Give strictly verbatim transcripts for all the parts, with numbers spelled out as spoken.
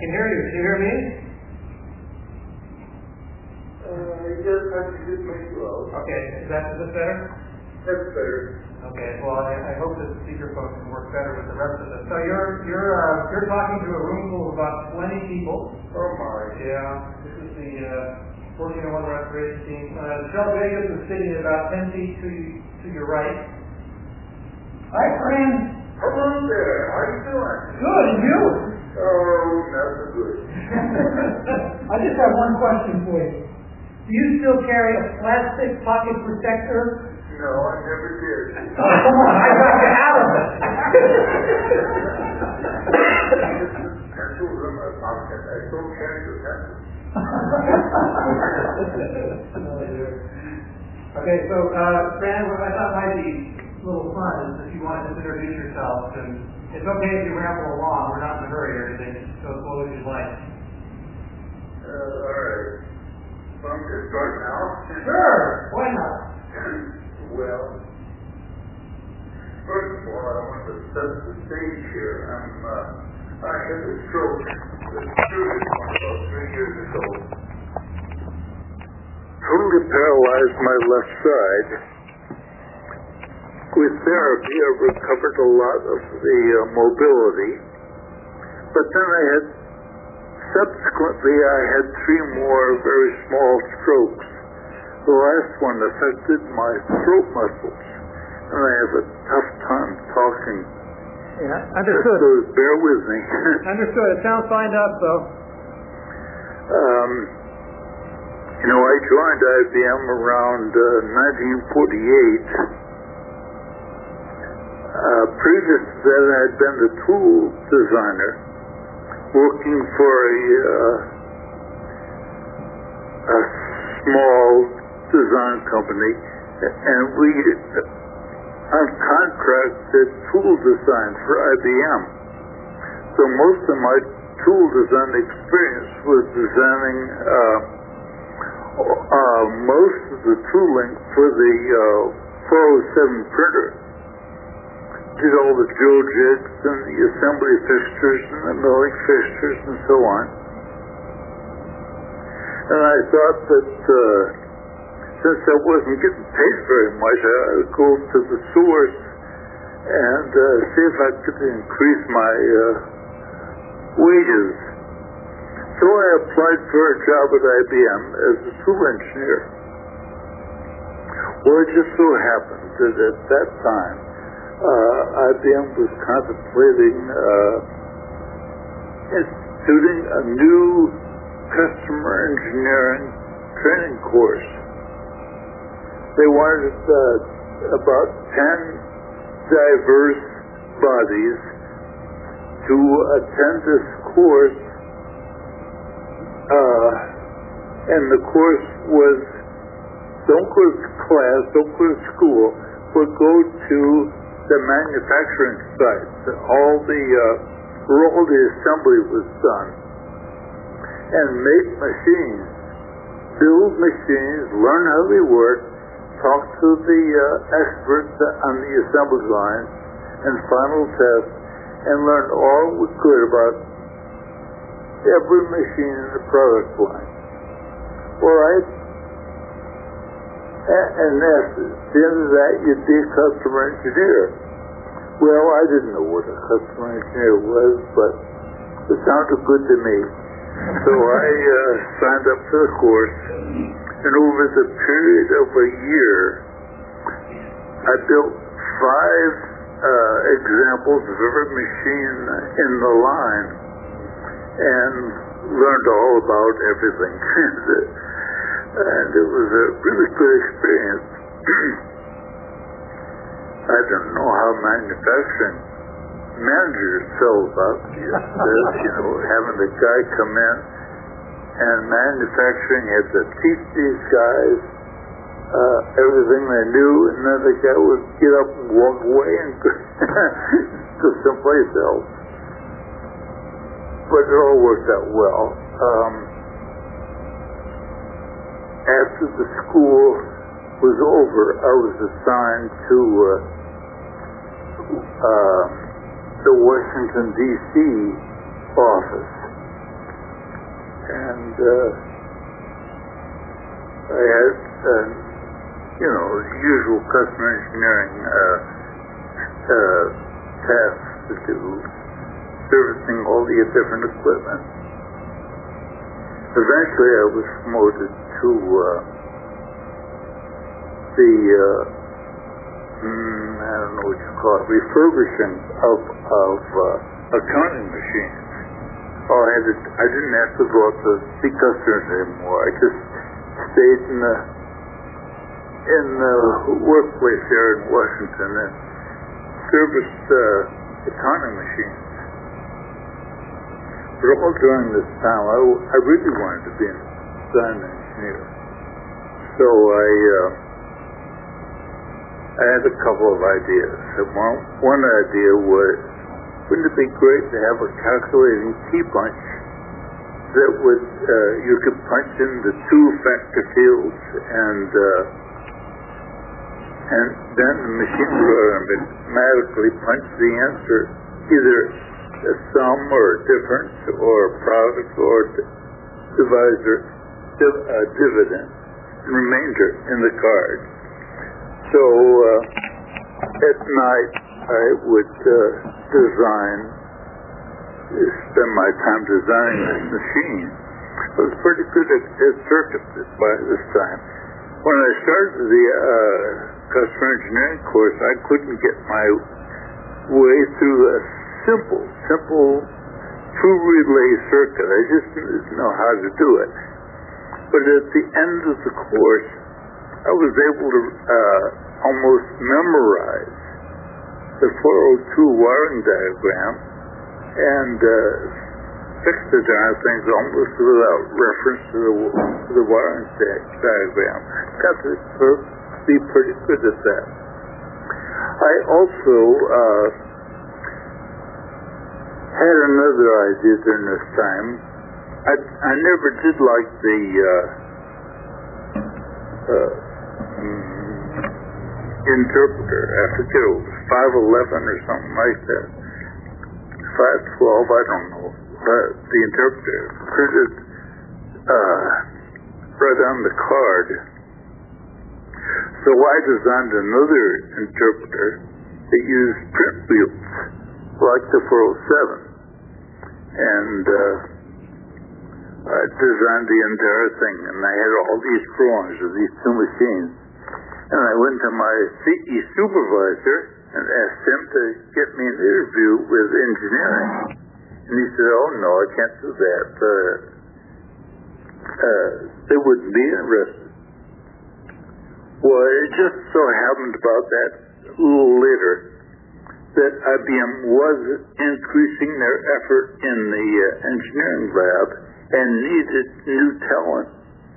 can hear you. Can you hear me? Uh, yes, I can just make you out. Okay, is that is this better? That's better. Okay, well, I, I hope that the speakerphone can work better with the rest of us. So you're you're uh, you're talking to a room full of about twenty people. Oh my. Yeah, this is the uh, fourteen oh one restoration team. Uh, Shell Vegas is sitting about ten feet to to your right. Hi, friend. Hello there. How you doing? Good, and you? Oh, not so good. I just have one question for you. Do you still carry a plastic pocket protector? No, I never did. Oh, come on, I got you out of it. Pencils in my pocket. I still carry the pencils. Okay, so, uh, Fran, what I thought might be a little fun is if you want to just introduce yourself, and it's okay if you ramble along. We're not in a hurry or anything. Just go as slow as you like. Uh, all right. So I'm going to start now. Sure. Why not? Well, first of all, I want to set the stage here. I'm, uh, I had a stroke. The serious one about three years ago. Totally paralyzed my left side. With therapy, I recovered a lot of the uh, mobility. But then I had, subsequently, I had three more very small strokes. The last one affected my throat muscles, and I have a tough time talking. Yeah, understood. So bear with me. Understood. It sounds fine to us, though. Um, you know, I joined I B M around uh, nineteen forty-eight. Uh, previous to that, I had been the tool designer, working for a, uh, a small design company, and we on contract did tool design for I B M. So most of my tool design experience was designing uh, uh, most of the tooling for the uh, four oh seven printer. Did all the drill jigs and the assembly fixtures and the milling fixtures and so on. And I thought that uh, since I wasn't getting paid very much, I would go to the source and uh, see if I could increase my uh, wages. So I applied for a job at I B M as a tool engineer. Well, it just so happened that at that time, uh, I B M was contemplating uh, instituting a new customer engineering training course. They wanted uh, about ten diverse bodies to attend this course, uh, and the course was don't go to class, don't go to school, but go to the manufacturing sites. All the uh, where all the assembly was done, and make machines, build machines, learn how they work, talk to the uh, experts on the assembly lines and final test, and learn all we could about every machine in the product line. All right? And at the end of that, you'd be a customer engineer. Well, I didn't know what a customer engineer was, but it sounded good to me. So I uh, signed up for the course, and over the period of a year, I built five uh, examples of every machine in the line and learned all about everything. And it was a really good experience. I don't know how manufacturing managers felt about this, you know, having the guy come in, and manufacturing had to teach these guys uh, everything they knew, and then the guy would get up and walk away and go, go someplace else. But it all worked out well. Um, after the school was over, I was assigned to uh, uh, the Washington, D C office. and uh, I had, uh, you know, the usual customer engineering uh, uh, tasks to do, servicing all the different equipment. Eventually, I was promoted to uh, the, uh, mm, I don't know what you call it, refurbishing of, of uh, accounting machines. Oh, I, had to, I didn't have to go out to see customers anymore. I just stayed in the, in the workplace there in Washington and serviced uh, accounting machines. But all during this time, I, I really wanted to be a design engineer. So I, uh, I had a couple of ideas. One, one idea was, wouldn't it be great to have a calculating key punch that would, uh, you could punch in the two factor fields and, uh, and then the machine would automatically punch the answer, either a sum or a difference or a product or divisor, div, uh, dividend, and remainder in the card. So uh, at night I would uh, design, spend my time designing this machine. I was pretty good at, at circuits by this time. When I started the uh, customer engineering course, I couldn't get my way through a simple, simple two-relay circuit. I just didn't know how to do it. But at the end of the course, I was able to uh, almost memorize the four oh two wiring diagram and uh, fix the darn things almost without reference to the, to the wiring di- diagram. Got to be pretty good at that. I also uh, had another idea during this time. I, I never did like the uh, uh, interpreter. I forget, it was five eleven or something like that. five twelve, I don't know. Uh, the interpreter printed uh, right on the card. So I designed another interpreter that used print wheels, like the four oh seven. And uh, I designed the entire thing, and I had all these drawings of these two machines. And I went to my C E supervisor and asked him to get me an interview with engineering. And he said, oh, no, I can't do that. Uh, uh, they wouldn't be interested. Well, it just so happened about that a little later that I B M was increasing their effort in the uh, engineering lab and needed new talent.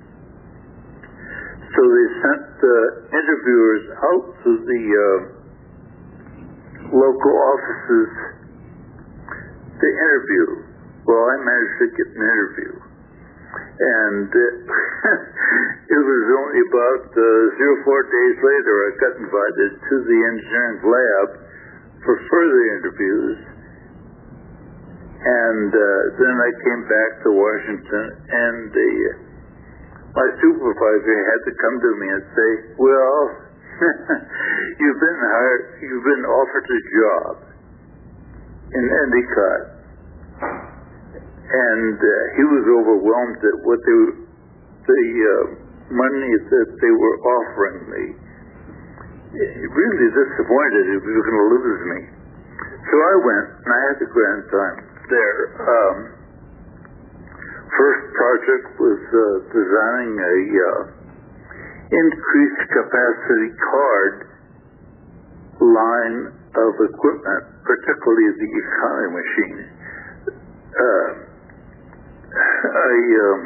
So they sent the interviewers out to the uh, local offices to interview. Well, I managed to get an interview. And uh, it was only about uh, zero four days later I got invited to the engineering lab for further interviews. And uh, then I came back to Washington, and the, my supervisor had to come to me and say, well, you've been hired, you've been offered a job in Endicott. And uh, he was overwhelmed at what they were, the uh, money that they were offering me. Really disappointed he was going to lose me. So I went, and I had a grand time there. Um, first project was uh, designing a uh, increased capacity card line of equipment, particularly the economy machine. Uh, I um,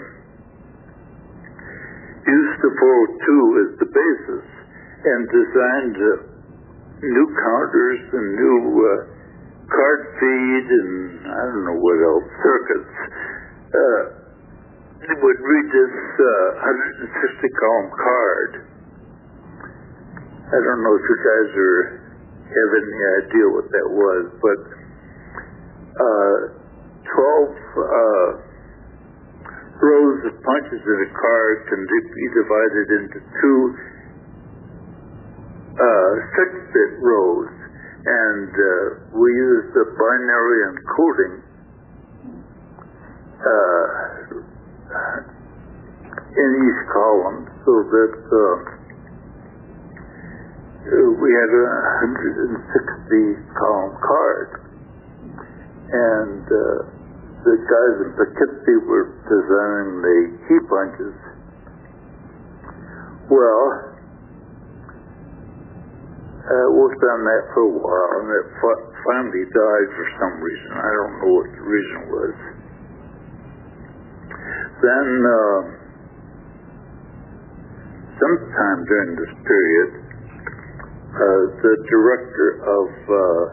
used the four oh two as the basis and designed uh, new counters and new uh, card feed and I don't know what else, circuits. Uh, it would read this uh, one hundred sixty column card. I don't know if you guys are, have any idea what that was, but uh, twelve uh, rows of punches in a card can be divided into two uh, six-bit rows, and uh, we use the binary encoding uh, in each column, so that uh, we had a one hundred sixty column card, and uh, the guys in Poughkeepsie were designing the key punches. Well, I worked on that for a while, and it finally died for some reason. I don't know what the reason was. Then, uh, sometime during this period, uh, the director of uh,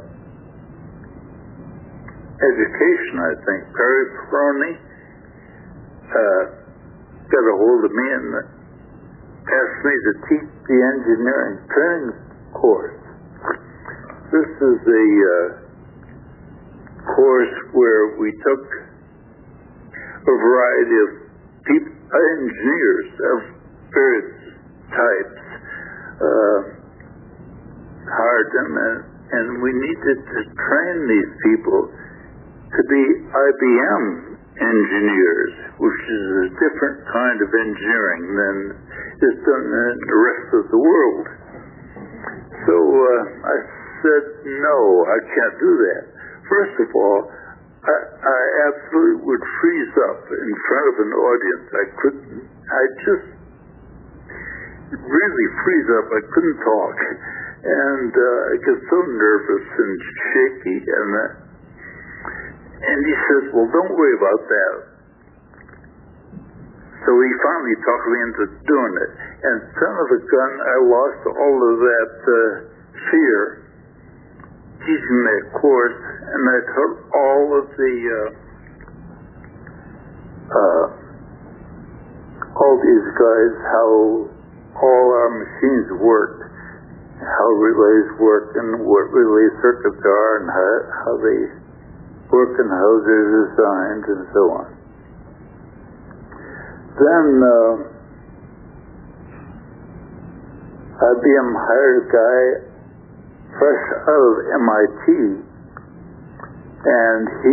education, I think, Perry Peroni, uh, got a hold of me and asked me to teach the engineering training course. This is a uh, course where we took a variety of people, engineers of various types, uh, hired them, and, and we needed to train these people to be I B M engineers, which is a different kind of engineering than is done in the rest of the world. So uh, I said, no, I can't do that. First of all, I, I absolutely would freeze up in front of an audience. I couldn't, I just really freeze up. I couldn't talk. And uh, I get so nervous and shaky. And uh, and he says, well, don't worry about that. So he finally talked me into doing it. And son of a gun, I lost all of that uh, fear teaching that course, and I taught all of the uh, uh, all these guys how all our machines work, how relays work, and what relay circuits are, and how, how they work, and how they're designed, and so on. Then uh, I B M hired a guy fresh out of M I T, and he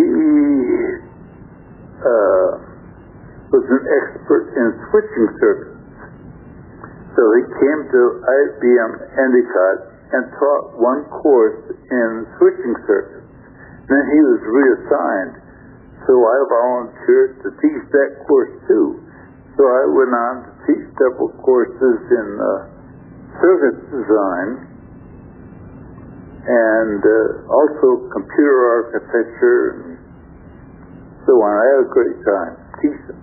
uh, was an expert in switching circuits. So he came to I B M Endicott and taught one course in switching circuits. Then he was reassigned, so I volunteered to teach that course too. So I went on to teach several courses in uh, circuit design, and uh, also computer architecture and so on. I had a great time teaching,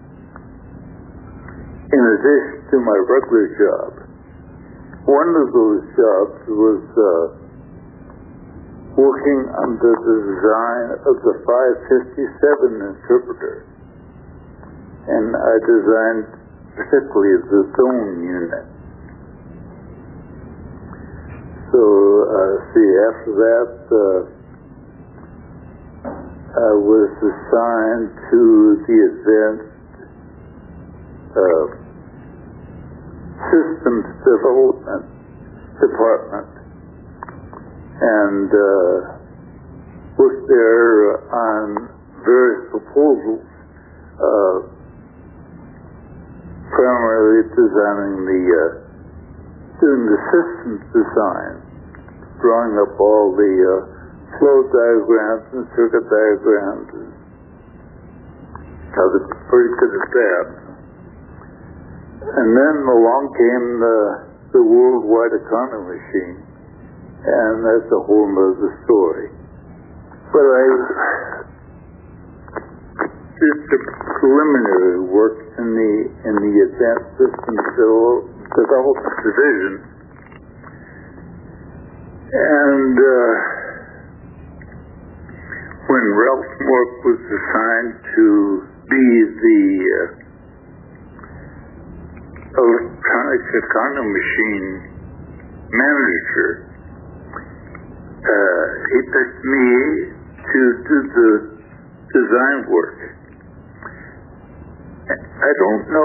in addition to my regular job. One of those jobs was uh, working on the design of the five fifty-seven interpreter, and I designed particularly the zone unit. So, uh, see, after that, uh, I was assigned to the advanced uh, systems development department, and uh, worked there on various proposals, uh, primarily designing the, uh, doing the systems design, drawing up all the uh, flow diagrams and circuit diagrams. I was pretty good at that. And then along came the, the worldwide economy machine, and that's a whole other story. But I did the preliminary work in the in the Advanced Systems Development Division, and uh, when Ralph Mork was assigned to be the uh, electronic economy machine manager, uh, he picked me to do the design work. I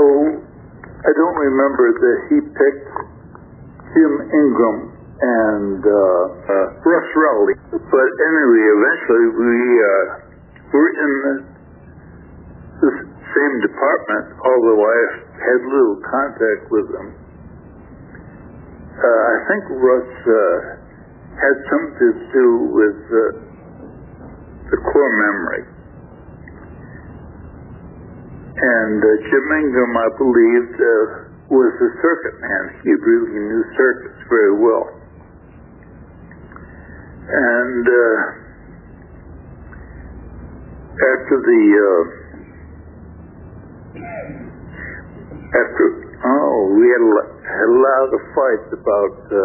I don't remember that he picked Jim Ingram and uh, uh, Russ Rowley. But anyway, eventually we uh, were in the, the same department, although I had little contact with them. Uh, I think Russ uh, had something to do with uh, the core memory. And uh, Jim Ingram, I believe, uh, was a circuit man. He really knew circuits very well. And uh, after the uh, after oh, we had a, had a lot of fights about uh,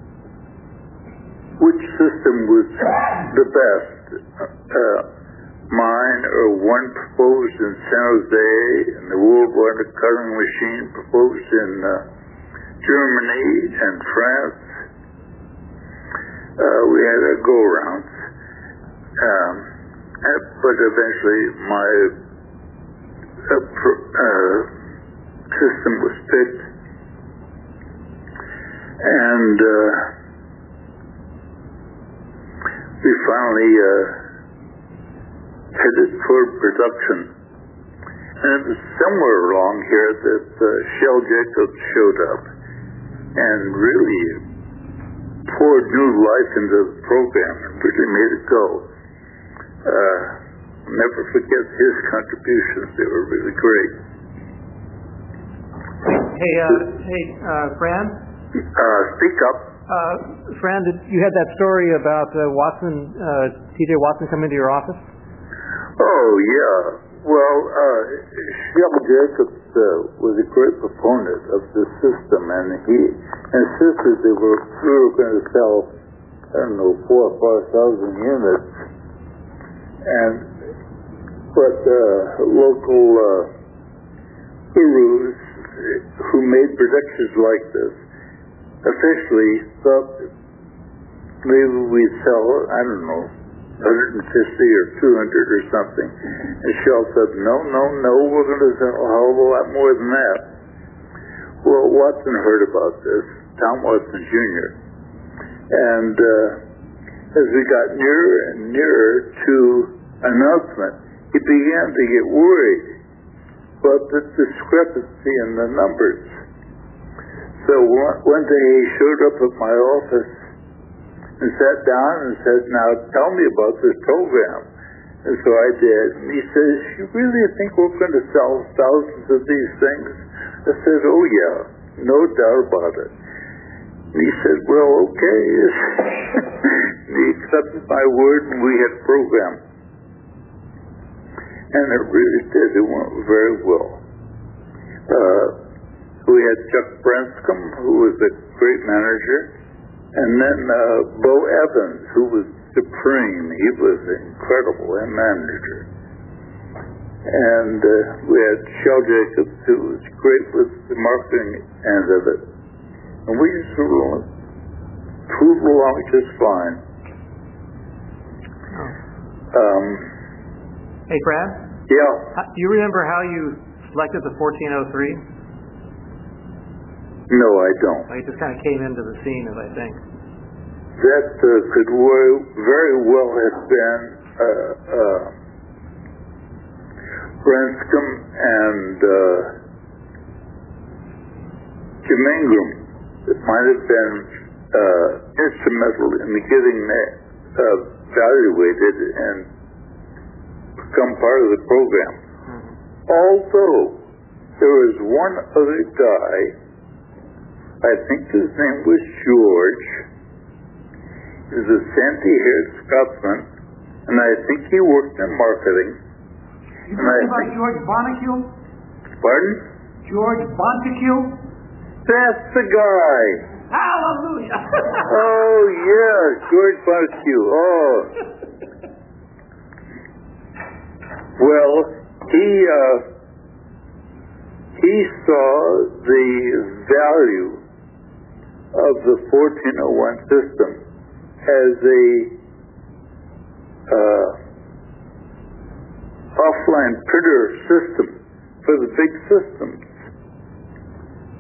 which system was the best. Uh, mine or one proposed in San Jose and the World Wide Cutting Machine proposed in uh, Germany and France. Uh, we had a go-around. Um, but eventually my uh, pr- uh, system was picked. And uh, we finally uh, headed toward production. And it was somewhere along here that uh, Shell Jacobs showed up and really poured new life into the program and really made it go. Uh, never forget his contributions. They were really great. Hey, uh, hey, uh, Fran? Uh, speak up. Uh, Fran, did, you had that story about uh, Watson, uh, T J Watson coming to your office? Oh, yeah. Well, uh, Shell Jacobs uh, was a great proponent of the system, and he insisted they were, we were going to sell, I don't know, four or five thousand units. And, but uh, local uh, gurus who made predictions like this officially thought maybe we'd sell, I don't know, one hundred fifty or two hundred or something. And Shell said, no, no, no, we're going to sell a hell of a lot more than that. Well, Watson heard about this, Tom Watson Junior And uh, as we got nearer and nearer to announcement, he began to get worried about the discrepancy in the numbers. So one, one day he showed up at my office and sat down and said, now tell me about this program. And so I did. And he says, you really think we're going to sell thousands of these things? I said, oh yeah, no doubt about it. And he said, well, okay. And he accepted my word and we had a program. And it really did. It went very well. Uh, we had Chuck Branscombe, who was a great manager. And then uh, Bo Evans, who was supreme. He was incredible and manager. And uh, we had Shell Jacobs, who was great with the marketing end of it. And we just sort of moved along just fine. Um, hey, Brad? Yeah. Do you remember how you selected the fourteen oh three? No, I don't. Well, you just kind of came into the scene, as I think. That uh, could very well have been uh, uh, Branscombe and uh, Jim Ingram. It might have been uh, instrumental in getting that uh, evaluated and become part of the program. Mm-hmm. Although there was one other guy, I think his name was George. He was a sandy-haired Scotsman, and I think he worked in marketing. You talking about George Bonacule? Pardon? George Bonacule? That's the guy. Hallelujah! Oh, yeah, George Bonacule. Oh. Well, he, uh, he saw the value of the fourteen oh one system as a uh, offline printer system for the big systems.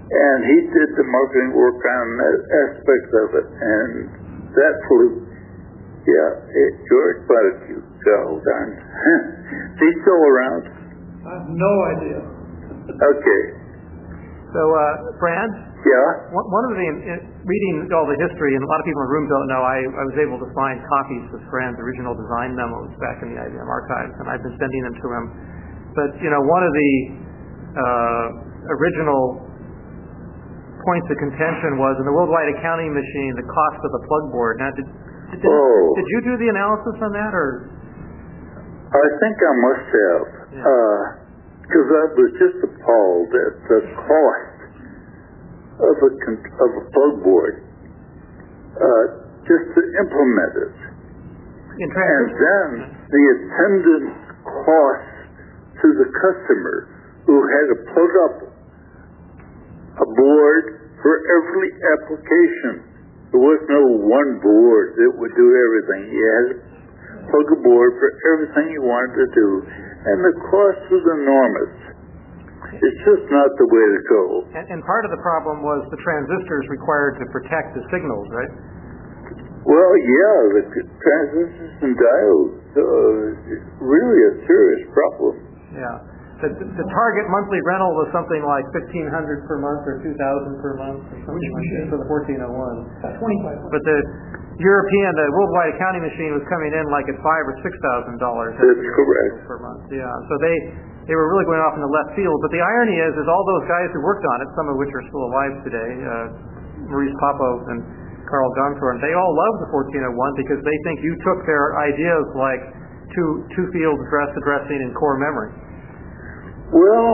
And he did the marketing work on that aspect of it, and that flew. Yeah, it, George Buttigieg, so darn. Is he still around? I have no idea. Okay. So, uh, Fran? Yeah? One one of the, in, reading all the history, and a lot of people in the room don't know, I, I was able to find copies of Fran's original design memos back in the I B M archives, and I've been sending them to him. But, you know, one of the uh, original points of contention was in the Worldwide Accounting Machine, the cost of the plug board. Now, did, did, oh. did you do the analysis on that, or? I think I must have, because yeah. uh, I was just appalled at the cost of a, of a plug board uh, just to implement it. In and then the attendant cost to the customer who had to plug up a board for every application. There was no one board that would do everything. You had to plug a board for everything you wanted to do, and the cost was enormous. It's just not the way to go. And, and part of the problem was the transistors required to protect the signals, right? Well, yeah, the transistors and diodes uh, really a serious problem. Yeah. The, the target monthly rental was something like fifteen hundred per month or two thousand per month or something like that for the fourteen oh one. twenty-five. But the European, the Worldwide Accounting Machine was coming in like at five or six thousand dollars. That's correct. Per month. Yeah. So they they were really going off in the left field. But the irony is, is all those guys who worked on it, some of which are still alive today, uh, Maurice Popov and Carl Gunthorne, they all love the fourteen oh one because they think you took their ideas like two two field address addressing and core memory. Well,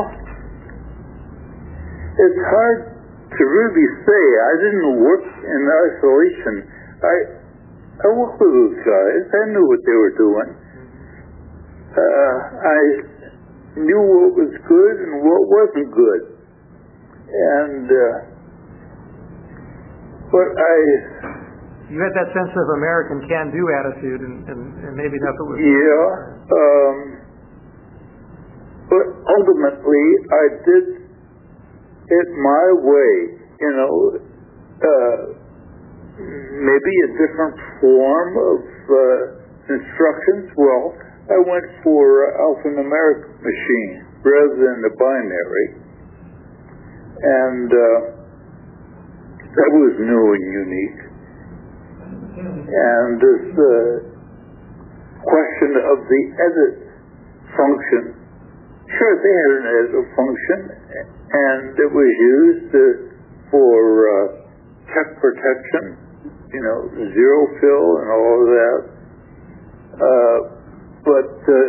it's hard to really say. I didn't work in isolation. I I worked with those guys. I knew what they were doing. Uh, I knew what was good and what wasn't good. And uh, but I you had that sense of American can-do attitude, and, and, and maybe that's what was. Yeah. Um, But ultimately, I did it my way, you know, uh, maybe a different form of uh, instructions. Well, I went for alphanumeric machine rather than the binary. And uh, that was new and unique. And this uh, question of the edit function, sure, they had an edit function, and it was used uh, for uh, check protection, you know, zero fill and all of that. Uh, but uh,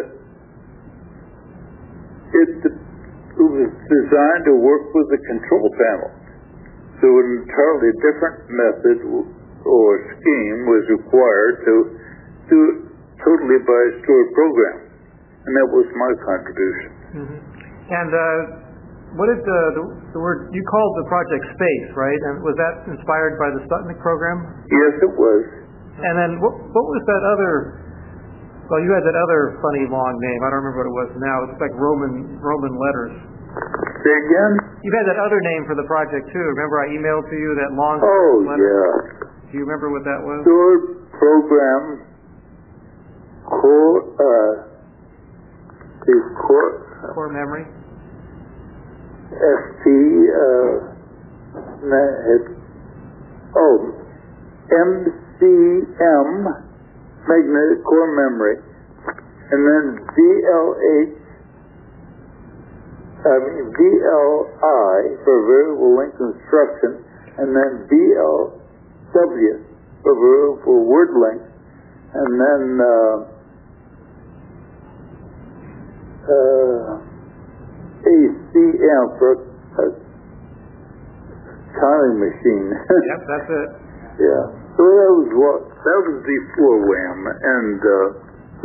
it, it was designed to work with the control panel. So an entirely different method or scheme was required to do it totally by a stored program. And that was my contribution. Mm-hmm. And uh, what did the, the, the word, you called the project SPACE, right? And was that inspired by the Sputnik program? Yes, it was. And then what, what was that other, well, you had that other funny long name. I don't remember what it was now. It's like Roman Roman letters. Say again? You had that other name for the project, too. Remember I emailed to you that long Oh, letter? yeah. Do you remember what that was? Stored program core, uh, the core, Core memory? S T, uh, it, oh, M C M, magnetic core memory, and then V L H, I mean V L I for variable length instruction, and then V L W for variable word length, and then uh, uh, A C M for a counting machine. Yep, that's it. Yeah. So that was what that was before WHAM, and uh,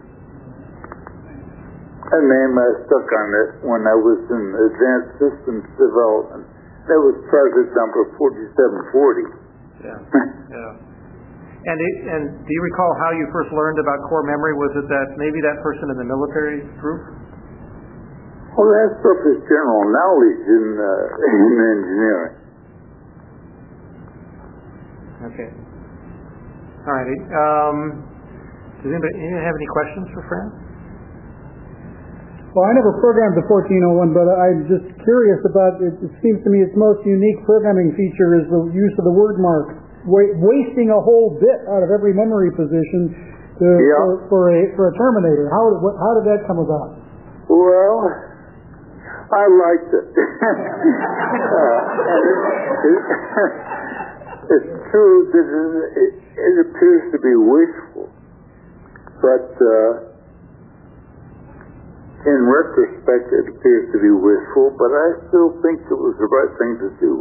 a name I stuck on it when I was in advanced systems development. That was project number forty-seven forty. Yeah. Yeah. And it, and do you recall how you first learned about core memory? Was it that maybe that person in the military group? Well, that stuff is general knowledge in, uh, in engineering. Okay. All righty. Um, does anybody, anybody have any questions for Fran? Well, I never programmed the fourteen oh one, but I'm just curious about it. It seems to me its most unique programming feature is the use of the word mark, wa- wasting a whole bit out of every memory position to, Yeah. for, for a for a terminator. How what, how did that come about? Well, I liked it. uh, and it, it it's true that it, it appears to be wasteful, but uh, in retrospect, it appears to be wasteful, but I still think it was the right thing to do.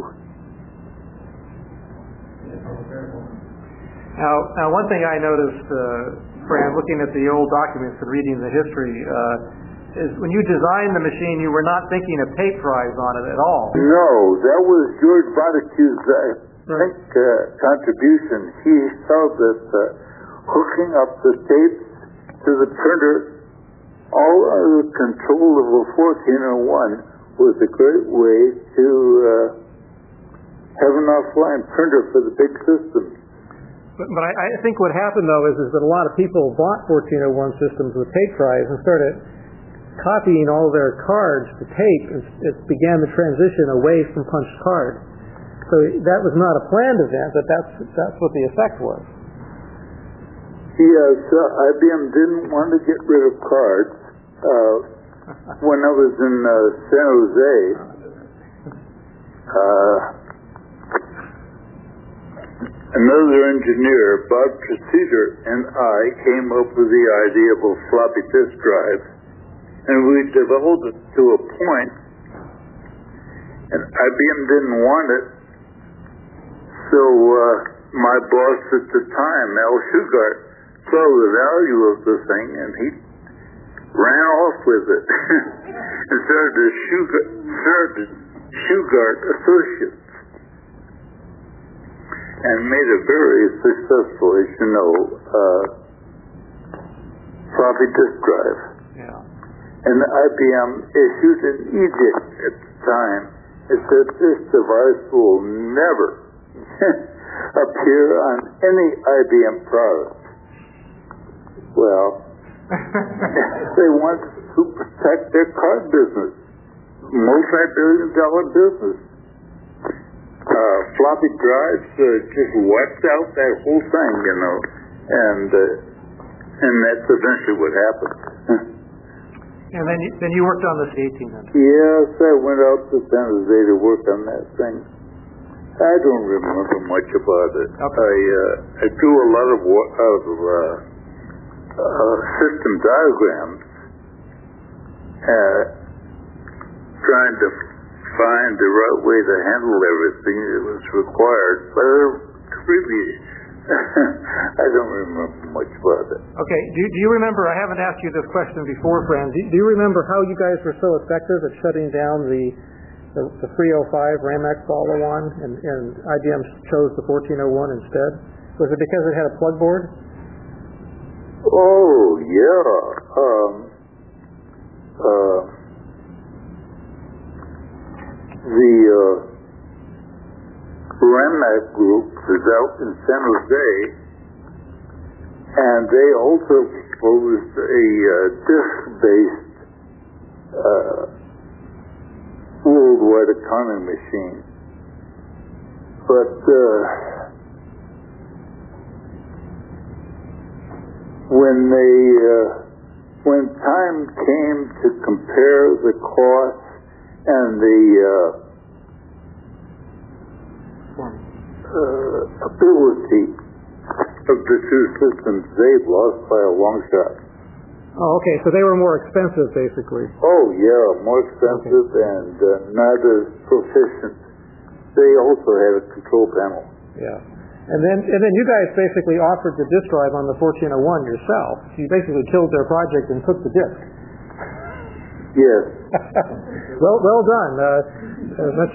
Now, now one thing I noticed, uh, Fran, looking at the old documents and reading the history, uh, is when you designed the machine, you were not thinking of tape drives on it at all. No, that was George Montague's, I think, uh, contribution. He felt that uh, hooking up the tapes to the printer all under control of a fourteen oh one was a great way to uh, have an offline printer for the big systems. But, but I, I think what happened, though, is, is that a lot of people bought fourteen oh one systems with tape drives and started copying all their cards to tape, and it began the transition away from punched cards. So that was not a planned event, but that's, that's what the effect was. Yes, uh, I B M didn't want to get rid of cards. Uh, when I was in uh, San Jose, uh, another engineer, Bob Traceder, and I came up with the idea of a floppy disk drive, and we developed it to a point, and I B M didn't want it, so uh, my boss at the time, Al Shugart, saw the value of the thing, and he ran off with it and started to Shugart, started Shugart Associates and made a very successful, as you know, uh, floppy disk drive. Yeah. And the I B M issued an edict at the time. It said this device will never appear on any I B M product. Well, they want to protect their card business, multi-billion dollar business. Uh, floppy drives uh, just wiped out that whole thing, you know, and uh, and that's eventually what happened. And then you, then you worked on this eighteen hundred. Yes, I went out to San Jose to work on that thing. I don't remember much about it. Okay. I uh, I drew a lot of wo- of uh, uh, system diagrams, uh, trying to find the right way to handle everything that was required. But really, I don't remember much about it. Okay. Do, do you remember? I haven't asked you this question before, Fran. Do, do you remember how you guys were so effective at shutting down the the, the three oh five Ramex all-in-one, and, and I B M chose the fourteen oh one instead? Was it because it had a plug board? Oh yeah. Um, uh, the uh, Ramex group is out in San Jose, and they also proposed a uh, disk-based uh, worldwide economy machine. But uh, when they, uh, when time came to compare the cost and the uh, uh, ability of the two systems, they've lost by a long shot. Oh, okay. So they were more expensive, basically. Oh yeah, more expensive okay. and uh, not as proficient. They also had a control panel. Yeah. And then, and then you guys basically offered the disk drive on the fourteen oh one yourself. You basically killed their project and took the disk. Yes. well, well done. Uh, uh, much,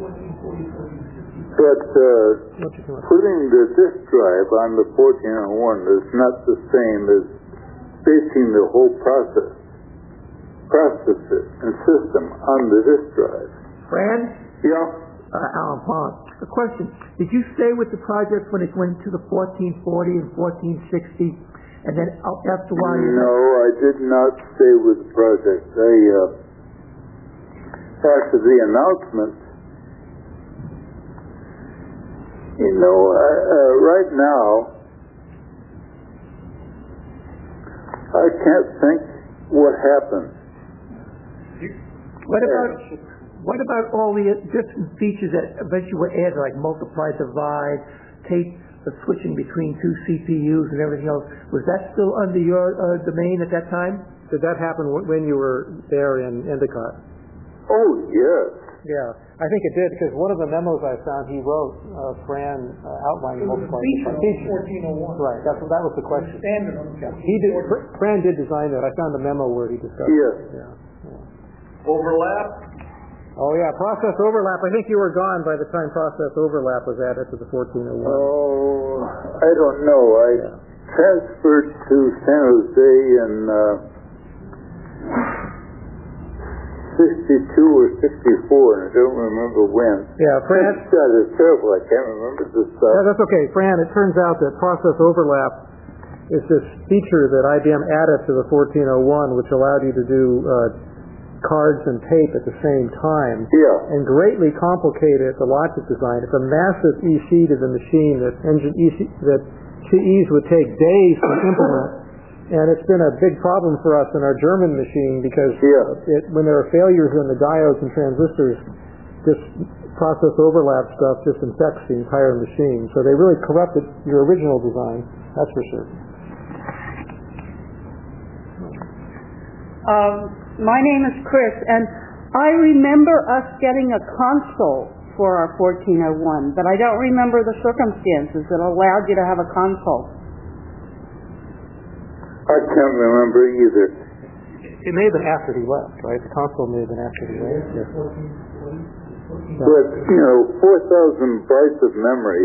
but uh, putting the disk drive on the fourteen oh one is not the same as facing the whole process. processor and system on the disk drive. Fran? Yeah. Uh, Alan Pond. A question. Did you stay with the project when it went to the fourteen forty and fourteen sixty, and then after a while you... No, I did not stay with the project. I, uh, after the announcement, you know, uh, uh, right now, I can't think what happened. What about... What about all the different features that eventually were added, like multiply, divide, tape, the switching between two C P Us and everything else? Was that still under your uh, domain at that time? Did that happen when you were there in Endicott? Oh, yes. Yeah, I think it did, because one of the memos I found he wrote, uh, Fran uh, outlining multiply. fourteen oh one. Right, that's, that was the question. Standard on the Yeah. He did, Fran did design that. I found a memo where he discussed Yes. it. Yeah. Yeah. Overlap? Oh yeah, process overlap. I think you were gone by the time process overlap was added to the fourteen oh one. Oh, I don't know. I Yeah. transferred to San Jose in uh, sixty-two or sixty-four, and I don't remember when. Yeah, Fran. That is terrible. I can't remember the stuff. Yeah, that's okay. Fran, it turns out that process overlap is this feature that I B M added to the fourteen oh one, which allowed you to do uh, cards and tape at the same time, Yeah. and greatly complicated the logic design. It's a massive E C to the machine that engine E C, that C Es would take days to implement, and it's been a big problem for us in our German machine because Yeah. it, when there are failures in the diodes and transistors, this process overlap stuff just infects the entire machine. So they really corrupted your original design, that's for sure. Um, my name is Chris, and I remember us getting a console for our fourteen oh one, but I don't remember the circumstances that allowed you to have a console. I can't remember either. It may have been after he left, right? The console may have been after he left. Yeah. But, you know, four thousand bytes of memory,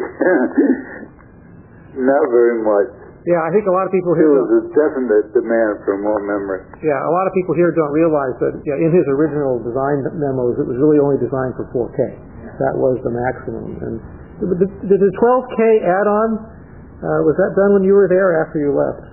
not very much. Yeah, I think a lot of people There here. was a definite demand for more memory. Yeah, a lot of people here don't realize that. Yeah, in his original design memos, it was really only designed for four K. That was the maximum. And did, did the twelve K add-on uh, was that done when you were there or after you left?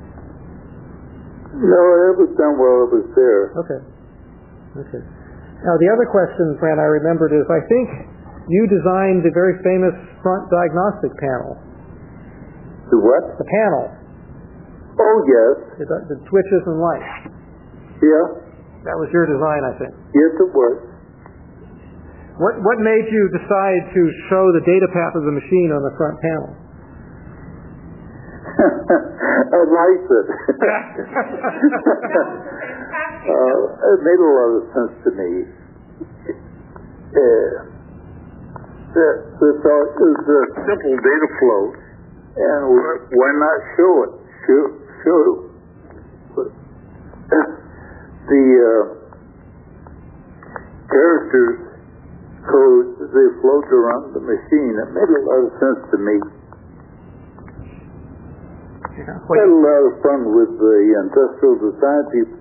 No, it was done while I was there. Okay. Okay. Now the other question, Fran, I remembered is I think you designed the very famous front diagnostic panel. The what? The panel. Oh, yes. The, the switches and lights. Yeah. That was your design, I think. Yes, it was. What what made you decide to show the data path of the machine on the front panel? I liked it. uh, it made a lot of sense to me. Uh, the, the thought is a simple data flow, and why not show it? Show, show the uh, characters, codes, they float around the machine. It made a lot of sense to me. Yeah. I had a lot of fun with the industrial design people,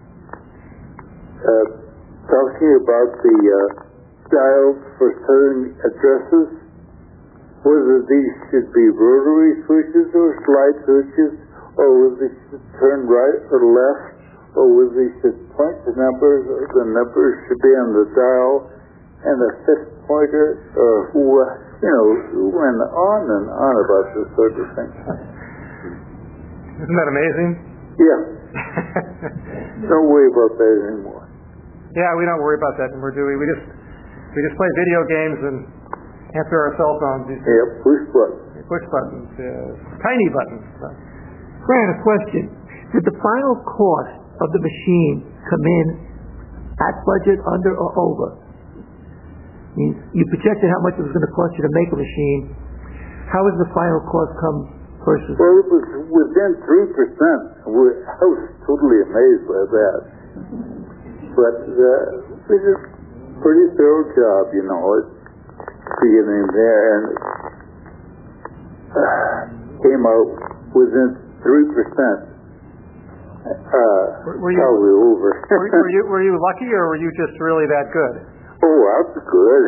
uh, talking about the uh, dials for setting addresses, whether these should be rotary switches or slide switches, or whether they should turn right or left, or whether they should point to numbers, or the numbers should be on the dial, and the fifth pointer, or who, uh, you know, went on and on about this sort of thing. Isn't that amazing? Yeah. Don't worry about that anymore. Yeah, we don't worry about that anymore, do we? We just we just play video games and answer our cell phones. Yeah, push button. Push buttons, uh, tiny buttons. Fran, a question. Did the final cost of the machine come in at budget, under, or over? I mean, you projected how much it was going to cost you to make a machine. How did the final cost come versus? Well, it was within three percent. I was totally amazed by that. But uh, we did a pretty thorough job, you know, at beginning there, and uh, came out within three percent Uh, Were- were you- probably over. Were, were you were you lucky, or were you just really that good? Oh, that's good.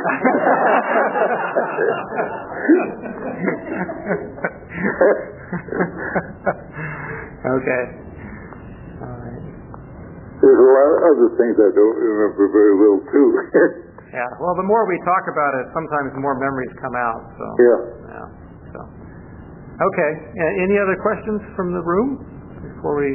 Okay. All right. There's a lot of other things I don't remember very well, too. Yeah. Well, the more we talk about it, sometimes the more memories come out. So. Yeah. Yeah. So. Okay. A- any other questions from the room before we?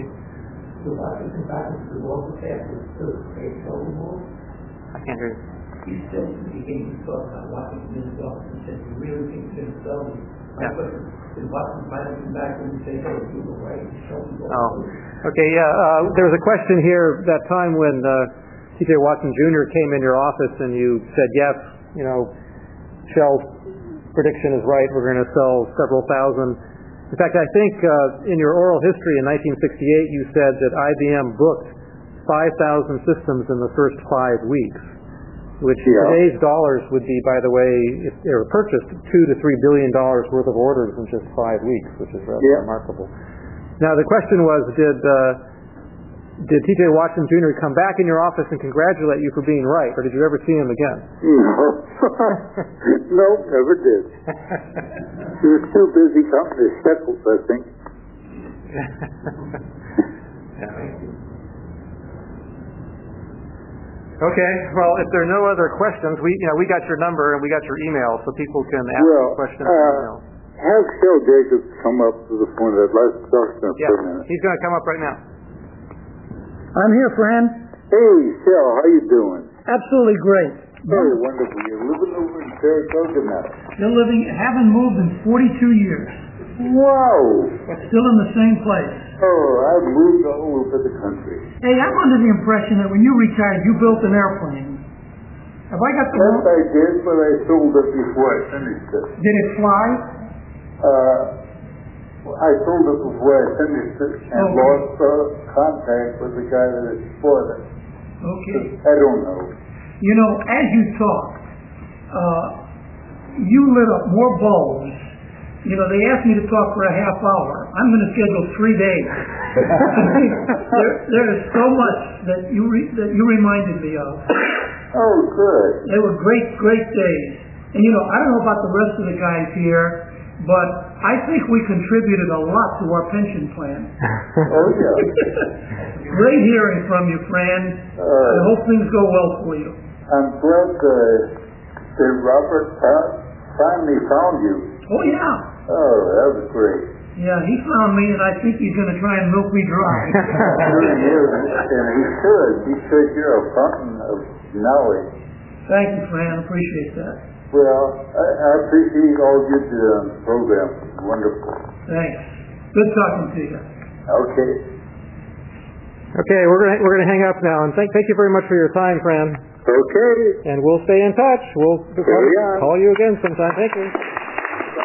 I can't hear you. You said in the beginning you talked about Washington and Washington and said you really think you're going to sell me. My Yeah. question is Washington finally come back and say, hey, you were right, show me what Oh, okay, yeah. Uh, there was a question here that time when uh, T J Watson Junior came in your office and you said, yes, you know, Shell's prediction is right. We're going to sell several thousand. In fact, I think uh, in your oral history in nineteen sixty-eight, you said that I B M booked five thousand systems in the first five weeks, which in Yeah. today's dollars would be, by the way, if they were purchased, two to three billion dollars worth of orders in just five weeks, which is rather Yeah. remarkable. Now, the question was, did uh, did T J Watson Junior come back in your office and congratulate you for being right, or did you ever see him again? No. No, never did. He was too busy counting his shekels, I think. Okay, well, if there are no other questions, we you know we got your number and we got your email, so people can ask Well, questions. uh, in email. have Shell Jacobs come up to the phone. I'd like to talk to him Yeah, for a minute. he's going to come up right now. I'm here, Fran. Hey, Shell, how you doing? Absolutely great. Very wonderful. You're living over in Saratoga now. Still living, haven't moved in forty-two years, Wow. but still in the same place. Oh, I've moved all over the country. Hey, I'm under the impression that when you retired, you built an airplane. Have I got the Yes, wrong? I did, but I sold it before I finished it. Did it fly? Uh, I sold it before I finished it and Okay. lost uh, contact with the guy that had bought it. Okay. I don't know. You know, as you talk, uh, you lit up more bulbs. You know, they asked me to talk for a half hour. I'm going to schedule three days. there, there is so much that you re- that you reminded me of. Oh, good. They were great, great days. And you know, I don't know about the rest of the guys here, but I think we contributed a lot to our pension plan. Oh, yeah. Great hearing from you, Fran. Uh, I hope things go well for you. I'm glad uh, that Robert uh, finally found you. Oh yeah. Oh, that was great. Yeah, he found me, and I think he's going to try and milk me dry. Sure he is, and he should, because you're a fountain of knowledge. Thank you, Fran. Appreciate that. Well, I, I appreciate all you did on the program. It's wonderful. Thanks. Good talking to you. Okay. Okay, we're going to we're going to hang up now, and thank thank you very much for your time, Fran. Okay. And we'll stay in touch. We'll Carry on. call you again sometime. Thank you.